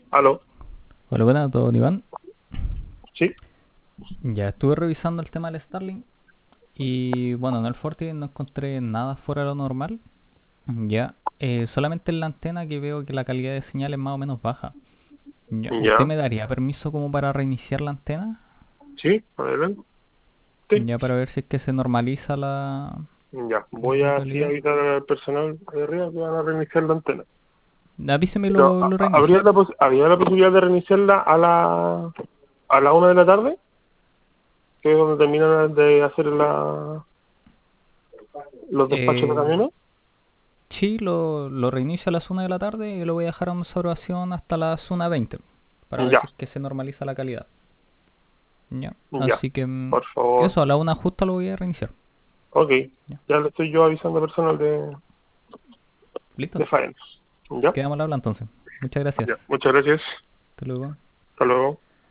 Aló, Hola, buenas, don Iván. sí, Ya estuve revisando el tema del Starlink y bueno, en el Forti no encontré nada fuera de lo normal. Ya, solamente en la antena que veo que la calidad de señal es más o menos baja. Ya, ¿usted ya, me daría permiso como para reiniciar la antena? sí, adelante, Ya para ver si es que se normaliza ya. Voy la a así calidad. avisar al personal de arriba que van a reiniciar la antena. Avíseme y Pero, lo reinicio. ¿habría la posibilidad de reiniciarla a la 1 de la tarde? Que es donde terminan de hacer los despachos de Eh, camiones. sí, lo reinicio a las 1 de la tarde y lo voy a dejar en observación hasta las 1:20 para ver Ya, si es que se normaliza la calidad. Ya, ya, así que por favor. eso, a la 1 justa lo voy a reiniciar. Ok, Ya. ya le estoy yo avisando al personal Listo. de faena. Ya, Quedamos al habla entonces. Muchas gracias. ya. Muchas gracias. Hasta luego. Hasta luego.